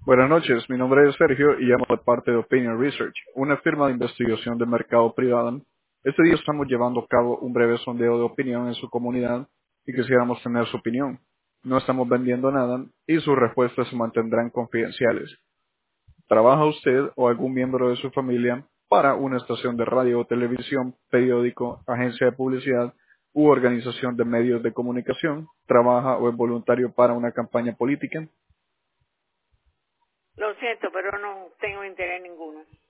Buenas noches, mi nombre es Sergio y llamo de parte de Opinion Research, una firma de investigación de mercado privado. Este día estamos llevando a cabo un breve sondeo de opinión en su comunidad y quisiéramos tener su opinión. No estamos vendiendo nada y sus respuestas se mantendrán confidenciales. ¿Trabaja usted o algún miembro de su familia para una estación de radio o televisión, periódico, agencia de publicidad u organización de medios de comunicación? ¿Trabaja o es voluntario para una campaña política? Lo siento, pero no tengo interés ninguno.